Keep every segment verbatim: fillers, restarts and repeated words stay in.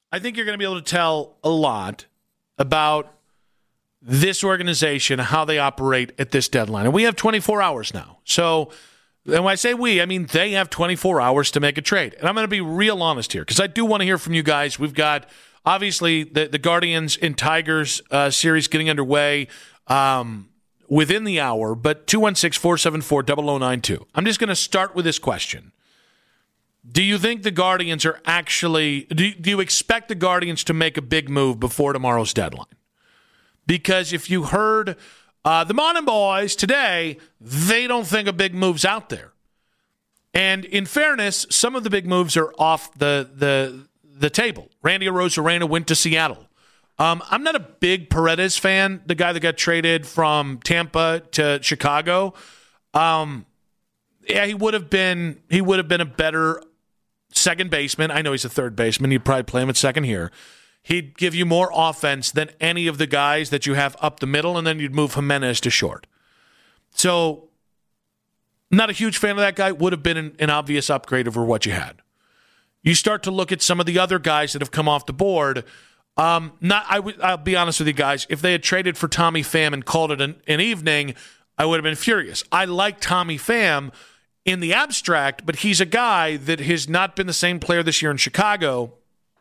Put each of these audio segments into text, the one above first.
I think you're going to be able to tell a lot about this organization, how they operate at this deadline. And we have twenty-four hours now. So, and when I say we, I mean they have twenty-four hours to make a trade. And I'm going to be real honest here because I do want to hear from you guys. We've got, obviously, the, the Guardians and Tigers uh, series getting underway um, within the hour, but two one six, four seven four, zero zero nine two. I'm just going to start with this question. Do you think the Guardians are actually, do you, do you expect the Guardians to make a big move before tomorrow's deadline? Because if you heard uh, the Monin Boys today, they don't think a big move's out there. And in fairness, some of the big moves are off the the, the table. Randy Arozarena went to Seattle. Um, I'm not a big Paredes fan, the guy that got traded from Tampa to Chicago. Um, yeah, he would have been he would have been a better second baseman. I know he's a third baseman. You'd probably play him at second here. He'd give you more offense than any of the guys that you have up the middle, and then you'd move Jimenez to short. So, not a huge fan of that guy. Would have been an, an obvious upgrade over what you had. You start to look at some of the other guys that have come off the board. Um, not, I w- I'll be honest with you guys. If they had traded for Tommy Pham and called it an, an evening, I would have been furious. I like Tommy Pham in the abstract, but he's a guy that has not been the same player this year in Chicago.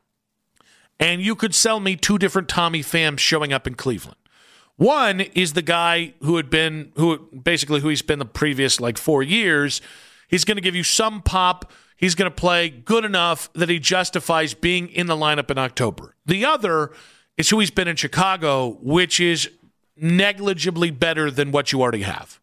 And you could sell me two different Tommy Phams showing up in Cleveland. One is the guy who had been, who basically who he's been the previous like four years. He's going to give you some pop. He's going to play good enough that he justifies being in the lineup in October. The other is who he's been in Chicago, which is negligibly better than what you already have.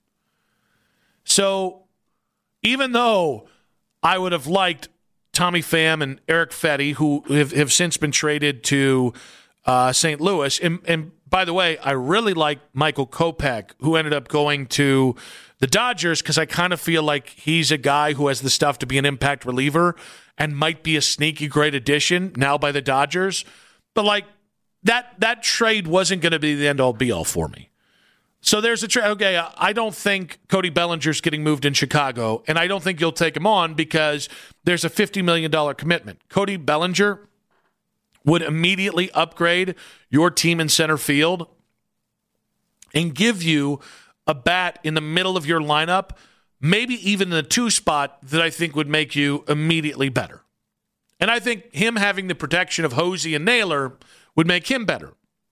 So even though I would have liked Tommy Pham and Eric Fetty, who have, have since been traded to uh, Saint Louis. And, and by the way, I really like Michael Kopech, who ended up going to the Dodgers, because I kind of feel like he's a guy who has the stuff to be an impact reliever and might be a sneaky great addition now by the Dodgers. But like that, that trade wasn't going to be the end-all be-all for me. So there's a trade. Okay, I don't think Cody Bellinger's getting moved in Chicago, and I don't think you'll take him on because there's a fifty million dollars commitment. Cody Bellinger would immediately upgrade your team in center field and give you a bat in the middle of your lineup, maybe even in the two spot that I think would make you immediately better. And I think him having the protection of Hosey and Naylor would make him better.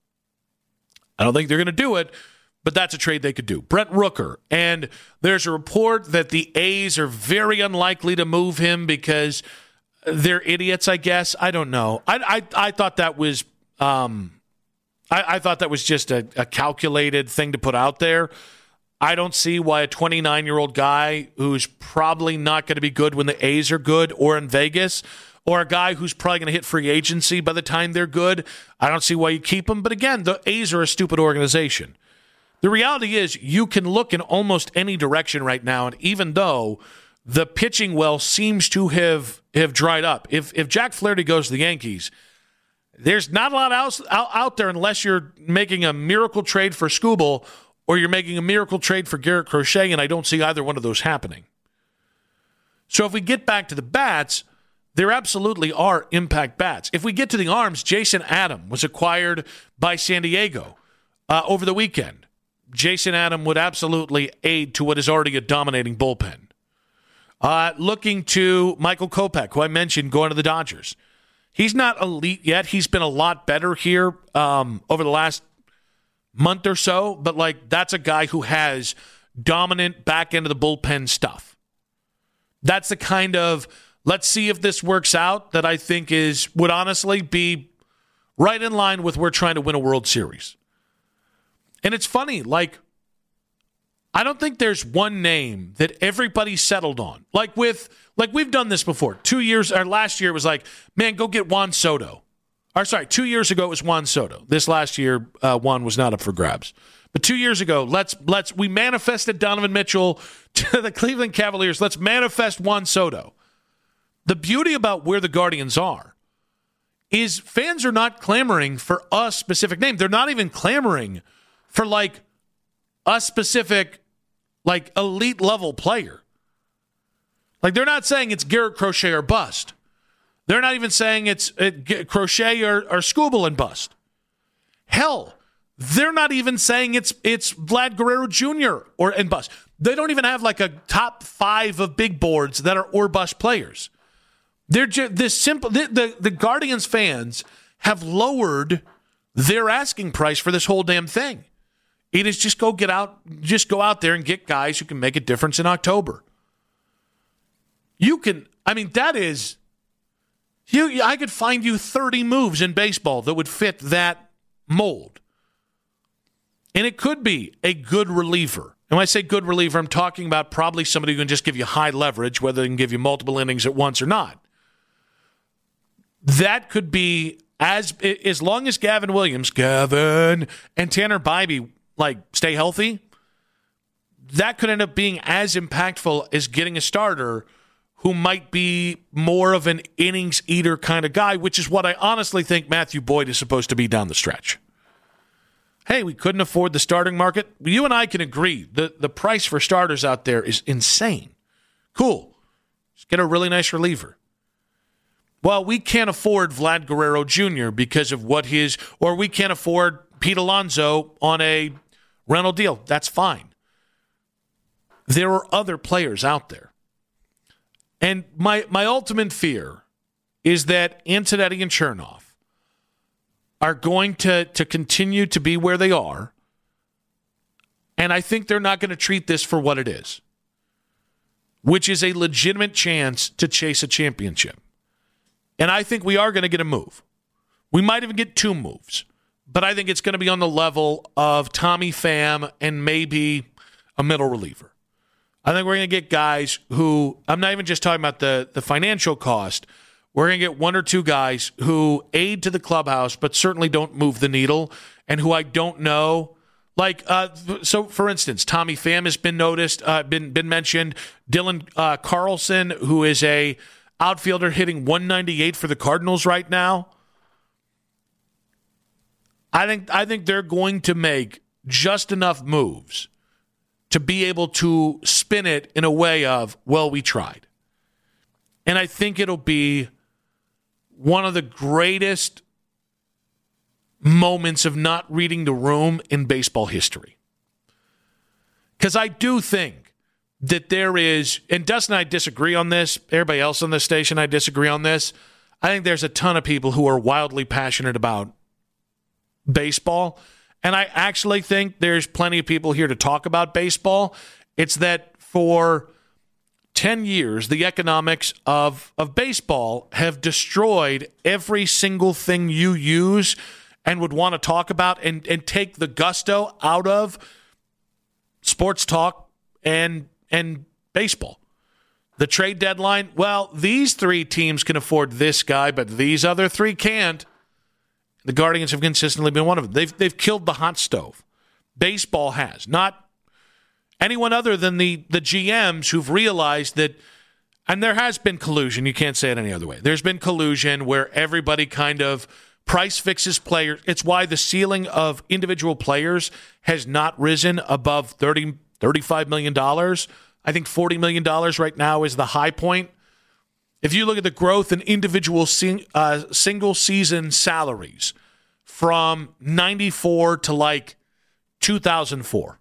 I don't think they're going to do it, but that's a trade they could do. Brent Rooker. And there's a report that the A's are very unlikely to move him because they're idiots, I guess. I don't know. I I, I thought that was um, I, I thought that was just a, a calculated thing to put out there. I don't see why a twenty-nine-year-old guy who's probably not going to be good when the A's are good or in Vegas, or a guy who's probably going to hit free agency by the time they're good, I don't see why you keep him. But again, the A's are a stupid organization. The reality is you can look in almost any direction right now, and even though the pitching well seems to have, have dried up, if if Jack Flaherty goes to the Yankees, there's not a lot else out, out there unless you're making a miracle trade for Skubal or you're making a miracle trade for Garrett Crochet, and I don't see either one of those happening. So if we get back to the bats, there absolutely are impact bats. If we get to the arms, Jason Adam was acquired by San Diego uh, over the weekend. Jason Adam would absolutely aid to what is already a dominating bullpen. Uh, looking to Michael Kopech, who I mentioned going to the Dodgers. He's not elite yet. He's been a lot better here um, over the last month or so, but like that's a guy who has dominant back end of the bullpen stuff. That's the kind of let's see if this works out that I think is would honestly be right in line with we're trying to win a World Series. And it's funny, like, I don't think there's one name that everybody settled on. Like with, like we've done this before. Two years, or last year it was like, man, go get Juan Soto. Or sorry, two years ago it was Juan Soto. This last year, uh, Juan was not up for grabs. But two years ago, let's let's we manifested Donovan Mitchell to the Cleveland Cavaliers. Let's manifest Juan Soto. The beauty about where the Guardians are is fans are not clamoring for a specific name. They're not even clamoring for like a specific, like elite level player. Like they're not saying it's Garrett Crochet or bust. They're not even saying it's it, Crochet or, or Skubal and bust. Hell, they're not even saying it's it's Vlad Guerrero Junior or and bust. They don't even have like a top five of big boards that are or bust players. They're just this simple. The, the, the Guardians fans have lowered their asking price for this whole damn thing. It is just go get out, just go out there and get guys who can make a difference in October. You can, I mean, that is, you. I could find you thirty moves in baseball that would fit that mold. And it could be a good reliever. And when I say good reliever, I'm talking about probably somebody who can just give you high leverage, whether they can give you multiple innings at once or not. That could be, as as long as Gavin Williams, Gavin, and Tanner Bybee, like, stay healthy, that could end up being as impactful as getting a starter who might be more of an innings eater kind of guy, which is what I honestly think Matthew Boyd is supposed to be down the stretch. Hey, we couldn't afford the starting market. You and I can agree the, the price for starters out there is insane. Cool. Just get a really nice reliever. Well, we can't afford Vlad Guerrero Junior because of what his, or we can't afford Pete Alonso on a rental deal. That's fine. There are other players out there. And my, my ultimate fear is that Antonetti and Chernoff are going to, to continue to be where they are. And I think they're not going to treat this for what it is, which is a legitimate chance to chase a championship. And I think we are going to get a move. We might even get two moves. But I think it's going to be on the level of Tommy Pham and maybe a middle reliever. I think we're going to get guys who, I'm not even just talking about the, the financial cost. We're going to get one or two guys who aid to the clubhouse, but certainly don't move the needle, and who I don't know. Like, uh, so for instance, Tommy Pham has been noticed, uh, been been mentioned. Dylan uh, Carlson, who is a outfielder hitting one ninety-eight for the Cardinals right now. I think I think they're going to make just enough moves to be able to spin it in a way of, well, we tried. And I think it'll be one of the greatest moments of not reading the room in baseball history. Because I do think that there is, and Dustin and I disagree on this, everybody else on this station, I disagree on this. I think there's a ton of people who are wildly passionate about baseball. And I actually think there's plenty of people here to talk about baseball. It's that for ten years, the economics of, of baseball have destroyed every single thing you use and would want to talk about, and, and take the gusto out of sports talk and and baseball. The trade deadline, well, these three teams can afford this guy, but these other three can't. The Guardians have consistently been one of them. They've they've killed the hot stove. Baseball has. Not anyone other than the, the G Ms who've realized that, and there has been collusion. You can't say it any other way. There's been collusion where everybody kind of price fixes players. It's why the ceiling of individual players has not risen above thirty, thirty-five million dollars. I think forty million dollars right now is the high point. If you look at the growth in individual sing, uh, single season salaries from ninety-four to like two thousand four,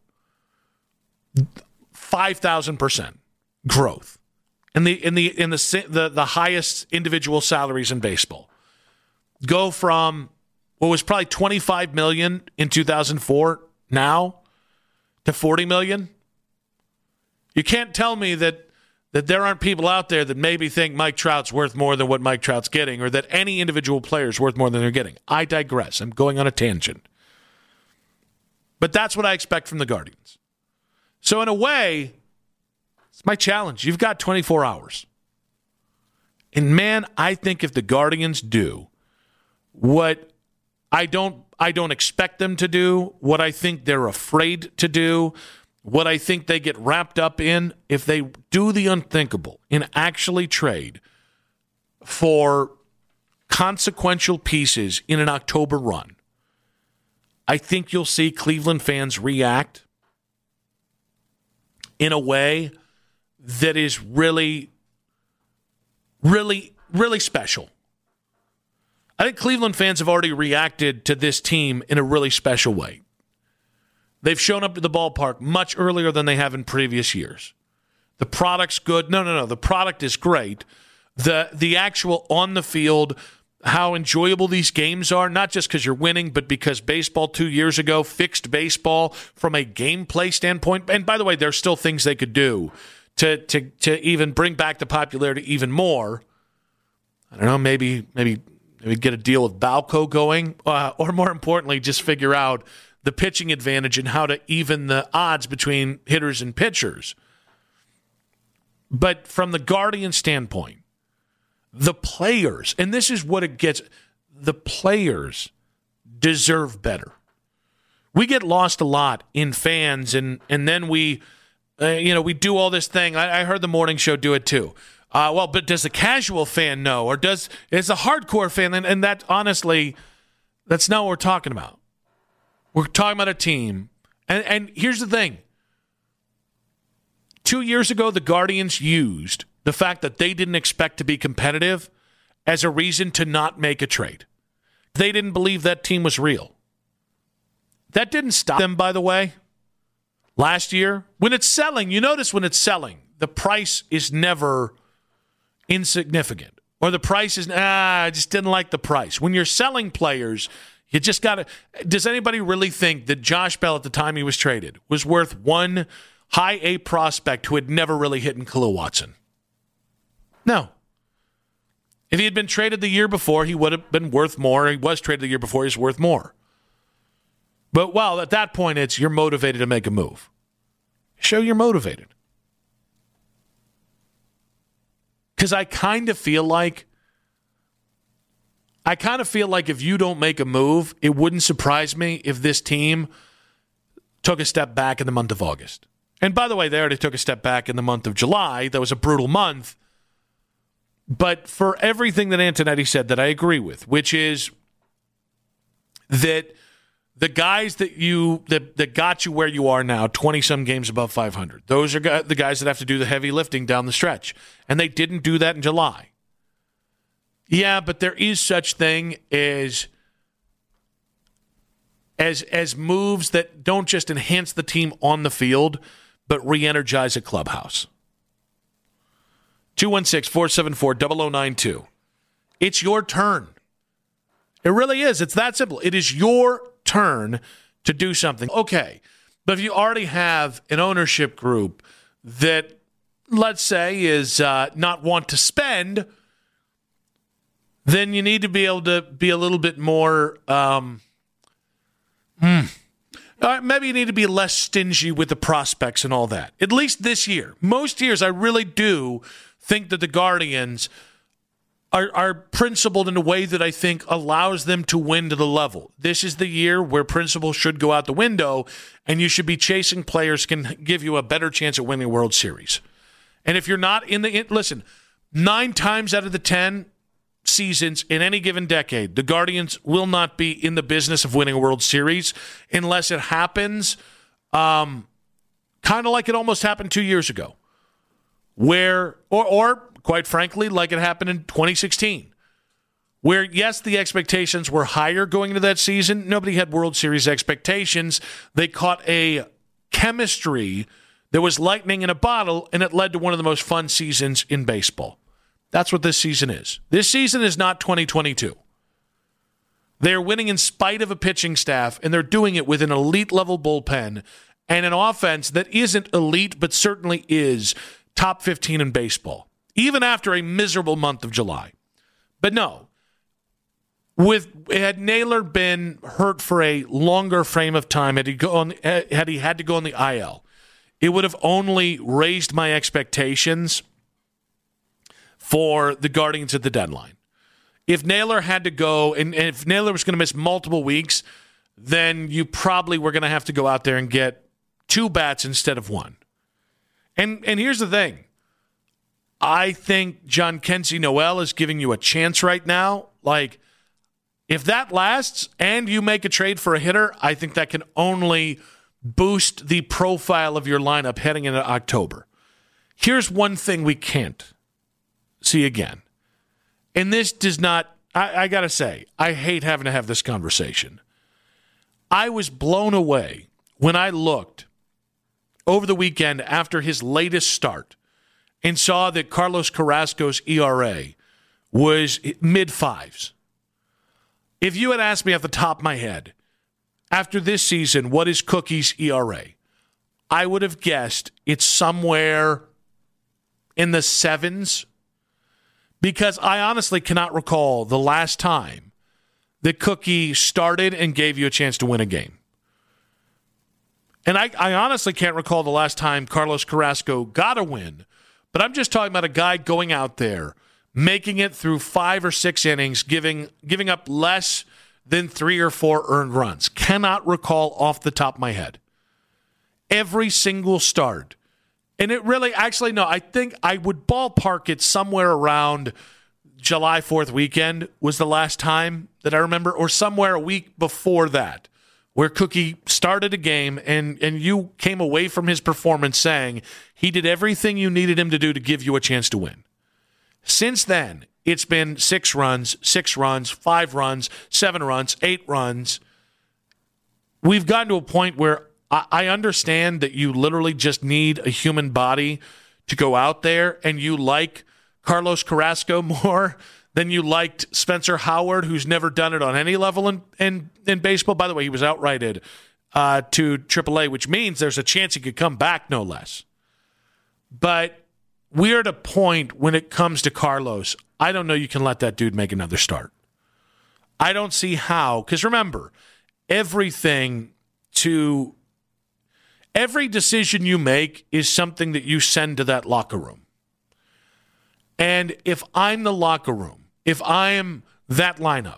five thousand percent growth in the in the in the the, the highest individual salaries in baseball. Go from what was probably twenty-five million dollars in two thousand four now to forty million dollars. You can't tell me that that there aren't people out there that maybe think Mike Trout's worth more than what Mike Trout's getting, or that any individual player is worth more than they're getting. I digress. I'm going on a tangent. But that's what I expect from the Guardians. So in a way, it's my challenge. You've got twenty-four hours. And man, I think if the Guardians do what I don't I don't expect them to do, what I think they're afraid to do, what I think they get wrapped up in, if they do the unthinkable and actually trade for consequential pieces in an October run, I think you'll see Cleveland fans react in a way that is really, really really special. I think Cleveland fans have already reacted to this team in a really special way. They've shown up to the ballpark much earlier than they have in previous years. The product's good. No, no, no. The product is great. The the actual on the field, how enjoyable these games are, not just because you're winning, but because baseball two years ago fixed baseball from a gameplay standpoint. And by the way, there's still things they could do to to to even bring back the popularity even more. I don't know, maybe maybe maybe get a deal with Balco going, uh, or more importantly, just figure out the pitching advantage and how to even the odds between hitters and pitchers. But from the Guardian standpoint, the players, and this is what it gets, the players deserve better. We get lost a lot in fans, and and then we, uh, you know, we do all this thing. I, I heard the morning show do it too. Uh, well, but does the casual fan know, or does is the hardcore fan? And, and that, honestly, that's not what we're talking about. We're talking about a team, and and here's the thing. Two years ago, the Guardians used the fact that they didn't expect to be competitive as a reason to not make a trade. They didn't believe that team was real. That didn't stop them, by the way. Last year, when it's selling, you notice when it's selling, the price is never insignificant. Or the price is, ah, I just didn't like the price. When you're selling players, you just got to, does anybody really think that Josh Bell at the time he was traded was worth one high A prospect who had never really hit in Khalil Watson? No. If he had been traded the year before, he would have been worth more. He was traded the year before, he's worth more. But, well, at that point, it's you're motivated to make a move. Show you're motivated. Because I kind of feel like, I kind of feel like if you don't make a move, it wouldn't surprise me if this team took a step back in the month of August. And by the way, they already took a step back in the month of July. That was a brutal month. But for everything that Antonetti said that I agree with, which is that the guys that you that, that got you where you are now, twenty-some games above five hundred, those are the guys that have to do the heavy lifting down the stretch. And they didn't do that in July. Yeah, but there is such thing as, as, as moves that don't just enhance the team on the field, but re-energize a clubhouse. two one six, four seven four, zero zero nine two. It's your turn. It really is. It's that simple. It is your turn to do something. Okay, but if you already have an ownership group that, let's say, is uh, not want to spend, then you need to be able to be a little bit more... Um, hmm. All right, maybe you need to be less stingy with the prospects and all that. At least this year. Most years, I really do think that the Guardians are, are principled in a way that I think allows them to win to the level. This is the year where principle should go out the window, and you should be chasing players can give you a better chance at winning a World Series. And if you're not in the... Listen, nine times out of the ten seasons in any given decade, the Guardians will not be in the business of winning a World Series unless it happens um, kind of like it almost happened two years ago, where, or, or quite frankly, like it happened in twenty sixteen, where, yes, the expectations were higher going into that season. Nobody had World Series expectations. They caught a chemistry that was lightning in a bottle, and it led to one of the most fun seasons in baseball. That's what this season is. This season is not twenty twenty-two. They're winning in spite of a pitching staff, and they're doing it with an elite-level bullpen and an offense that isn't elite, but certainly is top fifteen in baseball, even after a miserable month of July. But no, with had Naylor been hurt for a longer frame of time, had he, go on, had he had to go on the I L, it would have only raised my expectations for the Guardians at the deadline. If Naylor had to go, and, and if Naylor was going to miss multiple weeks, then you probably were going to have to go out there and get two bats instead of one. And and here's the thing. I think Jhonkensy Noel is giving you a chance right now. Like, if that lasts and you make a trade for a hitter, I think that can only boost the profile of your lineup heading into October. Here's one thing we can't see again. and this does not, I, I got to say, I hate having to have this conversation. I was blown away when I looked over the weekend after his latest start and saw that Carlos Carrasco's E R A was mid-fives. If you had asked me off the top of my head, after this season, what is Cookie's E R A? I would have guessed it's somewhere in the sevens, because I honestly cannot recall the last time that Cookie started and gave you a chance to win a game. And I, I honestly can't recall the last time Carlos Carrasco got a win, but I'm just talking about a guy going out there, making it through five or six innings, giving giving up less than three or four earned runs. Cannot recall off the top of my head. Every single start. And it really, actually, no, I think I would ballpark it somewhere around July fourth weekend was the last time that I remember, or somewhere a week before that, where Cookie started a game and, and you came away from his performance saying he did everything you needed him to do to give you a chance to win. Since then, it's been six runs, six runs, five runs, seven runs, eight runs. We've gotten to a point where I, I understand that you literally just need a human body to go out there, and you like Carlos Carrasco more than you liked Spencer Howard, who's never done it on any level in, in, in baseball. By the way, he was outrighted uh, to triple A, which means there's a chance he could come back, no less. But we're at a point when it comes to Carlos, I don't know you can let that dude make another start. I don't see how, because remember, everything to every decision you make is something that you send to that locker room. And if I'm the locker room, if I am that lineup,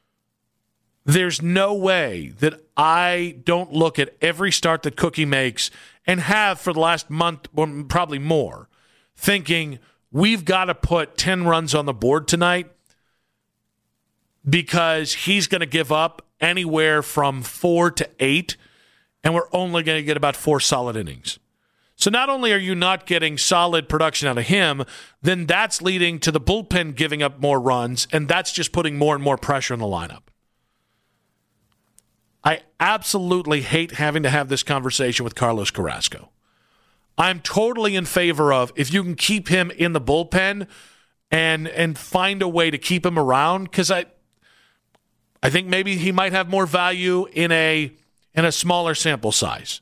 there's no way that I don't look at every start that Cookie makes and have for the last month, or probably more, thinking we've got to put ten runs on the board tonight because he's going to give up anywhere from four to eight, and we're only going to get about four solid innings. So not only are you not getting solid production out of him, then that's leading to the bullpen giving up more runs, and that's just putting more and more pressure on the lineup. I absolutely hate having to have this conversation with Carlos Carrasco. I'm totally in favor of, if you can keep him in the bullpen and and find a way to keep him around, because I I think maybe he might have more value in a in a smaller sample size.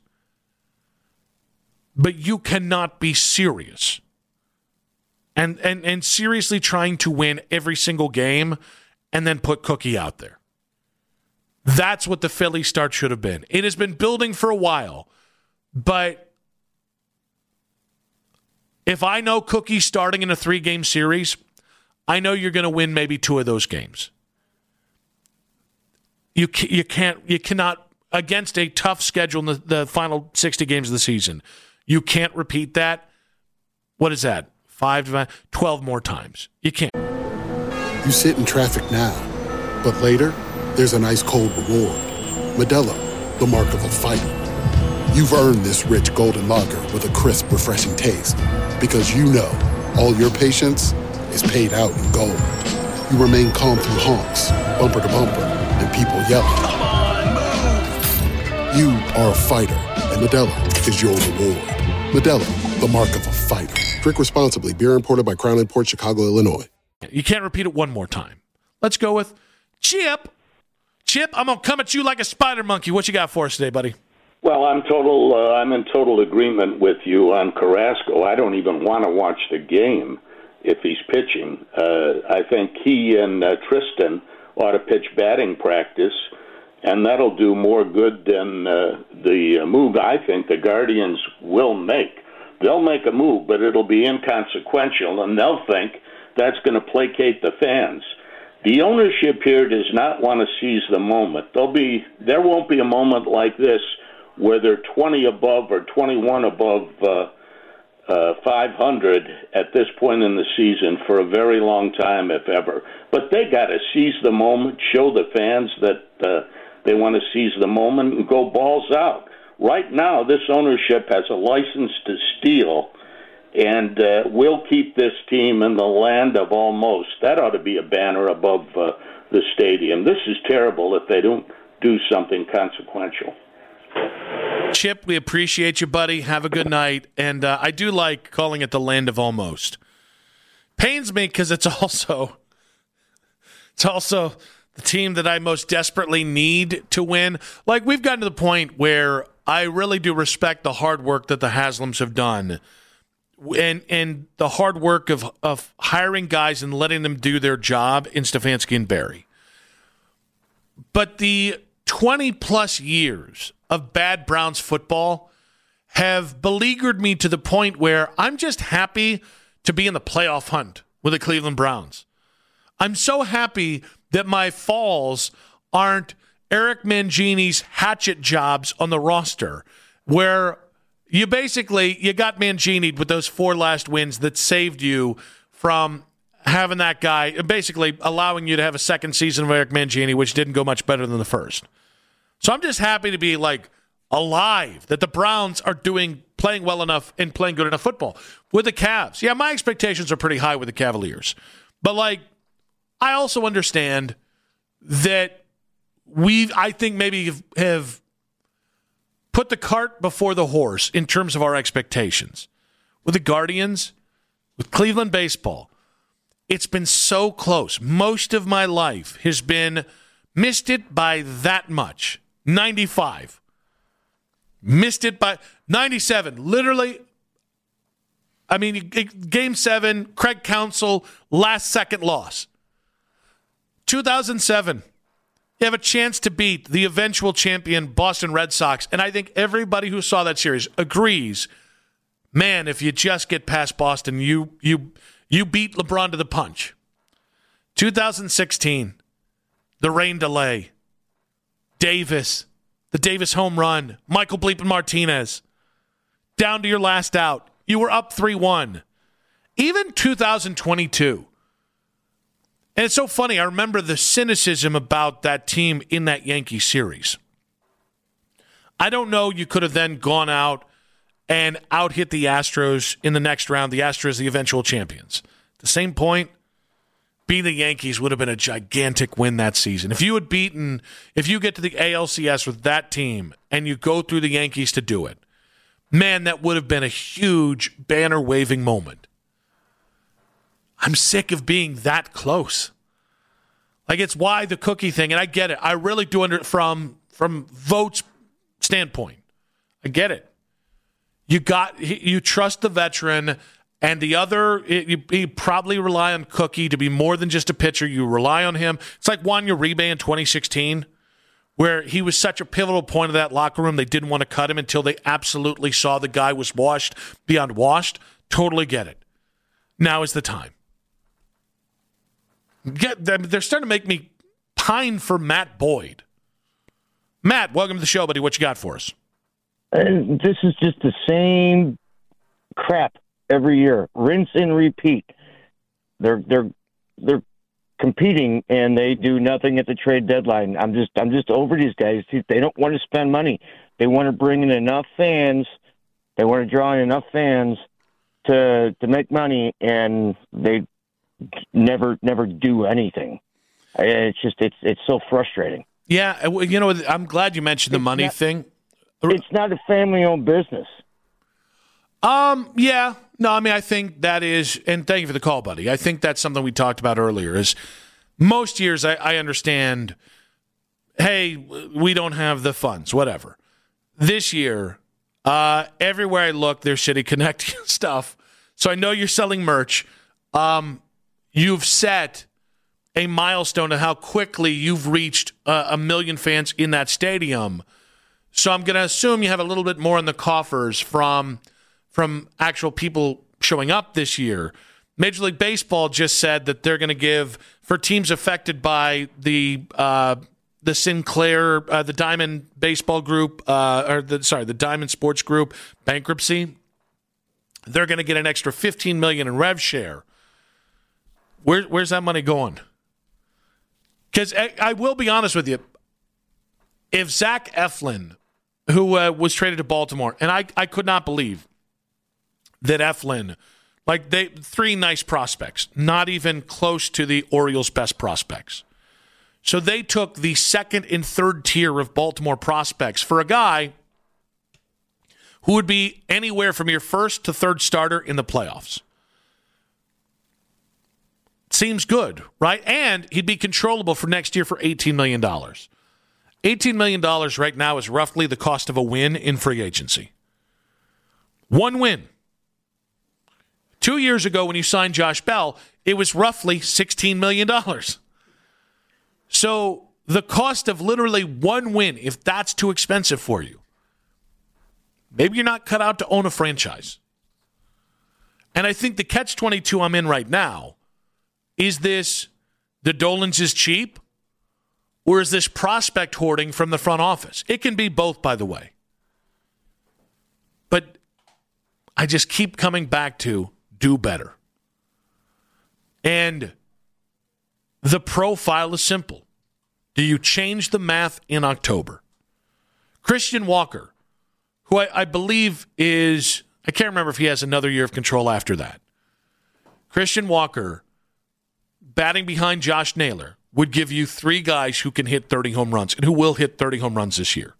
But you cannot be serious and, and, and seriously trying to win every single game and then put Cookie out there. That's what the Philly start should have been. It has been building for a while, but if I know Cookie starting in a three-game series, I know you're going to win maybe two of those games. You you can't you cannot, against a tough schedule in the, the final sixty games of the season, you can't repeat that. What is that? Five, twelve more times. You can't. You sit in traffic now, but later, there's an ice-cold reward. Modelo, the mark of a fighter. You've earned this rich golden lager with a crisp, refreshing taste. Because you know, all your patience is paid out in gold. You remain calm through honks, bumper to bumper, and people yelling. Come on, move! You are a fighter, and Modelo is your reward. Modelo, the mark of a fighter. Drink responsibly. Beer imported by Crown Imports, Chicago, Illinois. You can't repeat it one more time. Let's go with Chip. Chip, I'm going to come at you like a spider monkey. What you got for us today, buddy? Well, I'm total. Uh, I'm in total agreement with you on Carrasco. I don't even want to watch the game if he's pitching. Uh, I think he and uh, Tristan ought to pitch batting practice, and that'll do more good than uh, the move I think the Guardians will make. They'll make a move, but it'll be inconsequential, and they'll think that's going to placate the fans. The ownership here does not want to seize the moment. There'll be, there won't be a moment like this where they're twenty above or twenty-one above uh, uh, five hundred at this point in the season for a very long time, if ever. But they got to seize the moment, show the fans that uh, they want to seize the moment and go balls out. Right now, this ownership has a license to steal, and uh, we'll keep this team in the land of almost. That ought to be a banner above uh, the stadium. This is terrible if they don't do something consequential. Chip, we appreciate you, buddy. Have a good night. And uh, I do like calling it the land of almost. Pains me because it's also it's also the team that I most desperately need to win. Like, we've gotten to the point where I really do respect the hard work that the Haslams have done, and and the hard work of of hiring guys and letting them do their job in Stefanski and Barry. But the twenty-plus years of bad Browns football have beleaguered me to the point where I'm just happy to be in the playoff hunt with the Cleveland Browns. I'm so happy that my falls aren't Eric Mangini's hatchet jobs on the roster, where you basically, you got Mangini with those four last wins that saved you from having that guy, basically allowing you to have a second season of Eric Mangini, which didn't go much better than the first. So I'm just happy to be, like, alive, that the Browns are doing, playing well enough and playing good enough football. With the Cavs, yeah, my expectations are pretty high with the Cavaliers. But, like, I also understand that we, I think, maybe have, have put the cart before the horse in terms of our expectations. With the Guardians, with Cleveland baseball, it's been so close. Most of my life has been missed it by that much. ninety-five. Missed it by ninety-seven. Literally, I mean, game seven, Craig Counsell, last second loss. two thousand seven, you have a chance to beat the eventual champion Boston Red Sox. And I think everybody who saw that series agrees, man, if you just get past Boston, you you you beat LeBron to the punch. two thousand sixteen, the rain delay. Davis, the Davis home run. Michael Bleepin Martinez, down to your last out. You were up three one. Even two thousand twenty-two. And it's so funny. I remember the cynicism about that team in that Yankee series. I don't know you could have then gone out and out-hit the Astros in the next round. The Astros, the eventual champions. At the same point, beating the Yankees would have been a gigantic win that season. If you had beaten, if you get to the A L C S with that team and you go through the Yankees to do it, man, that would have been a huge banner-waving moment. I'm sick of being that close. Like, it's why the cookie thing, and I get it. I really do under from from votes standpoint. I get it. You got you trust the veteran, and the other you, you probably rely on Cookie to be more than just a pitcher. You rely on him. It's like Juan Uribe in twenty sixteen, where he was such a pivotal point of that locker room. They didn't want to cut him until they absolutely saw the guy was washed beyond washed. Totally get it. Now is the time. Get them. They're starting to make me pine for Matt Boyd. Matt, welcome to the show, buddy. What you got for us? And this is just the same crap every year. Rinse and repeat. They're they're they're competing and they do nothing at the trade deadline. I'm just I'm just over these guys. They don't want to spend money. They want to bring in enough fans. They want to draw in enough fans to to make money, and they never never do anything. It's just it's it's so frustrating. Yeah, you know, I'm glad you mentioned the It's money not- thing. It's not a family-owned business. Um, yeah. No, I mean, I think that is, and thank you for the call, buddy. I think that's something we talked about earlier, is most years I, I understand, hey, we don't have the funds, whatever. This year, uh, everywhere I look, there's City Connect stuff. So I know you're selling merch. Um, you've set a milestone of how quickly you've reached uh, a million fans in that stadium. So I'm going to assume you have a little bit more in the coffers from from actual people showing up this year. Major League Baseball just said that they're going to give, for teams affected by the uh, the Sinclair, uh, the Diamond Baseball Group, uh, or the sorry, the Diamond Sports Group bankruptcy, they're going to get an extra fifteen million dollars in rev share. Where, where's that money going? Because I, I will be honest with you, if Zach Eflin, who uh, was traded to Baltimore, and I, I could not believe that Eflin, like they three nice prospects, not even close to the Orioles' best prospects. So they took the second and third tier of Baltimore prospects for a guy who would be anywhere from your first to third starter in the playoffs. Seems good, right? And he'd be controllable for next year for eighteen million dollars. eighteen million dollars right now is roughly the cost of a win in free agency. One win. Two years ago when you signed Josh Bell, it was roughly sixteen million dollars. So the cost of literally one win, if that's too expensive for you, maybe you're not cut out to own a franchise. And I think the catch twenty-two I'm in right now is this, the Dolans is cheap, or is this prospect hoarding from the front office? It can be both, by the way. But I just keep coming back to do better. And the profile is simple. Do you change the math in October? Christian Walker, who I, I believe is, I can't remember if he has another year of control after that. Christian Walker, batting behind Josh Naylor, would give you three guys who can hit thirty home runs and who will hit thirty home runs this year.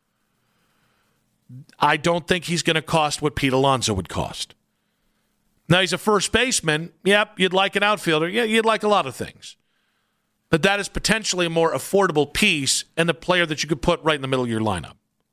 I don't think he's going to cost what Pete Alonso would cost. Now, he's a first baseman. Yep, you'd like an outfielder. Yeah, you'd like a lot of things. But that is potentially a more affordable piece and the player that you could put right in the middle of your lineup.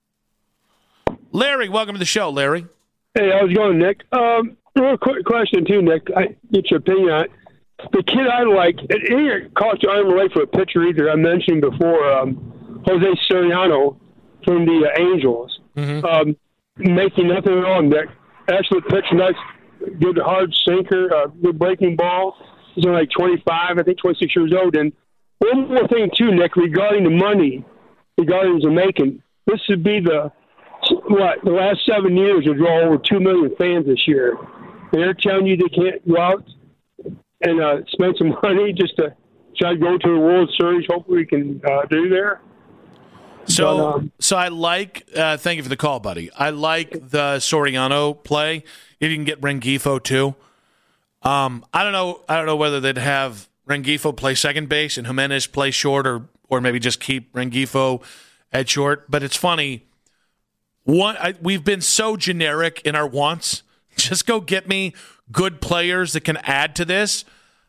Larry, welcome to the show, Larry. Hey, how's it going, Nick? Um, real quick question, too, Nick. I get your opinion on it. The kid I like, and he didn't cost you arm away for a pitcher either. I mentioned before um, Jose Soriano from the uh, Angels. Mm-hmm. Um, making nothing at all, Nick. Excellent pitcher, nice, good hard sinker, uh, good breaking ball. He's only like twenty-five, I think twenty-six years old. And one more thing, too, Nick, regarding the money, regarding Jamaican. This would be the, what, the last seven years will draw over two million fans this year. And they're telling you they can't go out and uh, spend some money just to try to go to the World Series. Hopefully we can uh, do there. So, but, um, so I like. Uh, thank you for the call, buddy. I like the Soriano play. If you can get Rengifo too, um, I don't know. I don't know whether they'd have Rengifo play second base and Jimenez play short, or or maybe just keep Rengifo at short. But it's funny. One, I, we've been so generic in our wants. Just go get me good players that can add to this.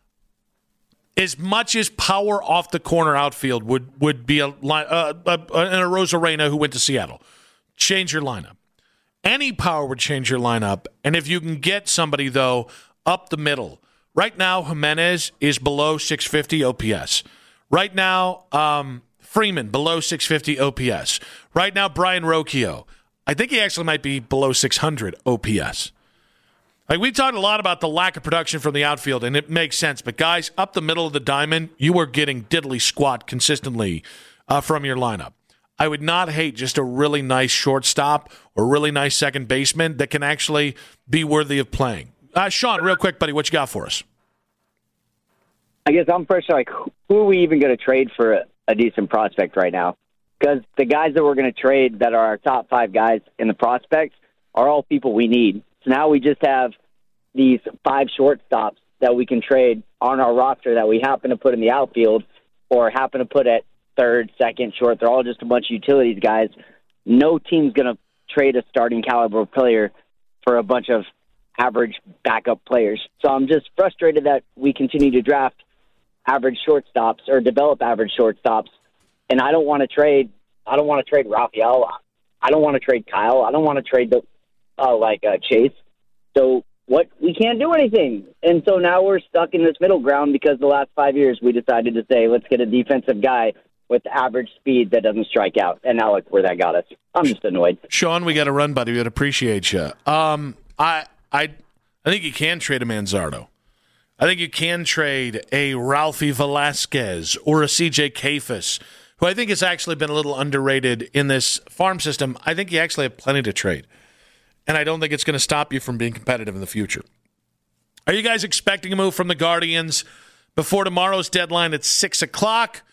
As much as power off the corner outfield would, would be a line, uh, uh, and a Rosarena who went to Seattle, change your lineup. Any power would change your lineup. And if you can get somebody, though, up the middle. Right now, Jimenez is below six fifty O P S. Right now, um, Freeman, below six fifty O P S. Right now, Brian Rocchio. I think he actually might be below six hundred O P S. Like, we talked a lot about the lack of production from the outfield, and it makes sense. But, guys, up the middle of the diamond, you are getting diddly squat consistently uh, from your lineup. I would not hate just a really nice shortstop or really nice second baseman that can actually be worthy of playing. Uh, Sean, real quick, buddy, what you got for us? I guess I'm first like, who are we even going to trade for a, a decent prospect right now? Because the guys that we're going to trade that are our top five guys in the prospects are all people we need. So now we just have these five shortstops that we can trade on our roster that we happen to put in the outfield or happen to put at third, second, short. They're all just a bunch of utilities guys. No team's going to trade a starting caliber player for a bunch of average backup players. So I'm just frustrated that we continue to draft average shortstops or develop average shortstops. And I don't want to trade. I don't want to trade Raphael. I don't want to trade Kyle. I don't want to trade the uh, like uh, Chase. So what? We can't do anything. And so now we're stuck in this middle ground because the last five years we decided to say, let's get a defensive guy with average speed that doesn't strike out. And now look where that got us. I'm just annoyed. Sean, we got to run, buddy. We'd appreciate you. Um, I, I, I think you can trade a Manzardo. I think you can trade a Ralphie Velasquez or a C J Kafis, who I think has actually been a little underrated in this farm system. I think you actually have plenty to trade. And I don't think it's going to stop you from being competitive in the future. Are you guys expecting a move from the Guardians before tomorrow's deadline at six o'clock?